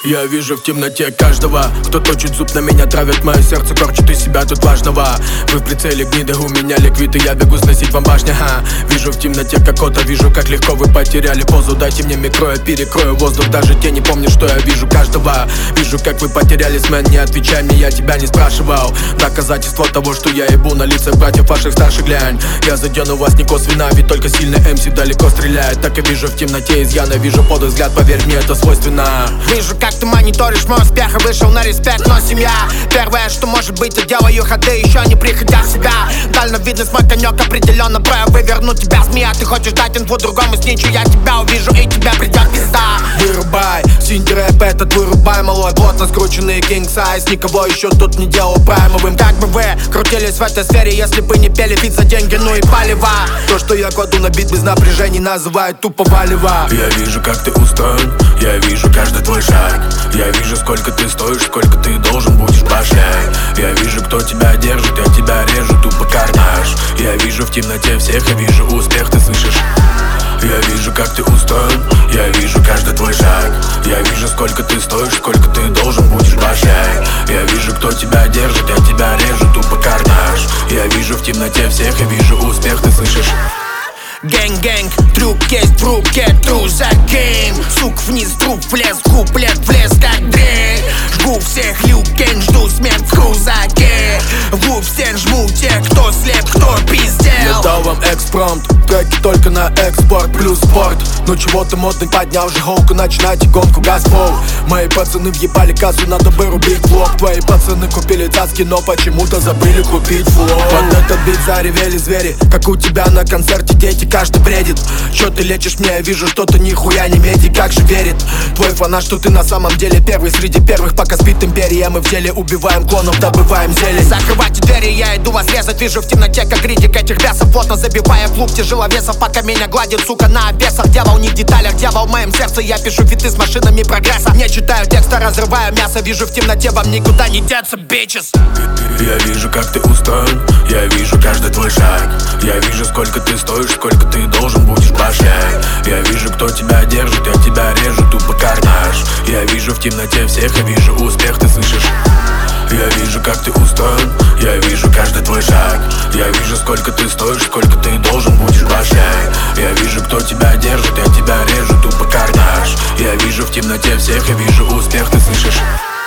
Я вижу в темноте каждого, кто точит зуб на меня, травит мое сердце, корчит из себя тут важного. Вы в прицеле гниды, у меня ликвид, и я бегу сносить вам башни. Вижу в темноте как кота, вижу как легко вы потеряли позу. Дайте мне микро, я перекрою воздух, даже тени помнят, что я вижу каждого. Вижу как вы потерялись, мэн, не отвечай мне, я тебя не спрашивал. Доказательство того, что я ебу на лицах братьев ваших старших, глянь. Я задену вас не косвенно, ведь только сильный МС далеко стреляет. Так и вижу в темноте изъяна, вижу подлый взгляд, поверь мне, это свойственно. Вижу, как ты мониторишь мой успех и вышел на респект, но семья первое, что может быть, я делаю ходы, еще не приходя в себя. Дальновидность мой конек, определенно выверну тебя, змея. Ты хочешь дать инфу другому сничу, я тебя увижу и тебя придет пизда. Вырубай, синди рэп этот вырубай, малой, плотно скрученный king size. Никого еще тут не делал праймовым. Как бы вы крутились в этой сфере, если бы не пели бит за деньги, ну и палево. То, что я кладу на бит без напряжений, называют тупо валево. Я вижу, как ты устроен, я вижу каждый твой шаг. Я вижу, сколько ты стоишь, сколько ты должен будешь башней. Я вижу, кто тебя держит, я тебя режу, тупо карнаж. Я вижу в темноте всех, я вижу успех, ты слышишь? Я вижу, как ты устроен, я вижу каждый твой шаг. Я вижу, сколько ты стоишь, сколько ты должен будешь башней. Я вижу, кто тебя держит, я тебя режу, тупо карнаж. Я вижу в темноте всех, я вижу успех, ты слышишь? Гэнг-гэнг, трюк есть в руке, true за гейм. Сук вниз, труп влез, куплет влез как дрейк. Жгу всех, Liu Kang, жду смерть в крузаке. В лоб всех жму тех, кто слеп, кто пиздел. Я дал вам экспромт, треки только на экспорт плюс спорт. Ну чего ты модный, поднял же холку, начинайте гонку, газпол. Мои пацаны въебали кассу, надо бы рубить флоп. Твои пацаны купили цацки, но почему-то забыли купить флоп. Под этот бит заревели звери, как у тебя на концерте дети, каждый бредит. Чё ты лечишь мне, я вижу, что ты нихуя не медик, как же верит твой фанат, что ты на самом деле первый среди первых. Пока спит империя, мы в деле убиваем клонов, добываем зелень. Закрывайте двери, я иду вас резать. Вижу в темноте, как критик этих бесов, плотно забивая клуб тяжеловесов. Пока меня гладит, сука, на обесах. Дьявол не в деталях, дьявол в моем сердце. Я пишу фиты с машинами прогресса. Не читаю текста, разрываю мясо. Вижу в темноте, вам никуда не деться, бичес. Я вижу, как ты устроен, я вижу каждый твой шаг. Я вижу, сколько ты стоишь, сколько ты должен будешь башней. Я вижу, кто тебя держит, я тебя режу, тупо карнаж. Я вижу в темноте всех, я вижу успех, ты слышишь? Я вижу, как ты устроен, я вижу каждый твой шаг. Я вижу, сколько ты стоишь, сколько ты должен будешь башней. Я вижу, кто тебя держит, я тебя режу, тупо карнаж. Я вижу в темноте всех, я вижу успех, ты слышишь?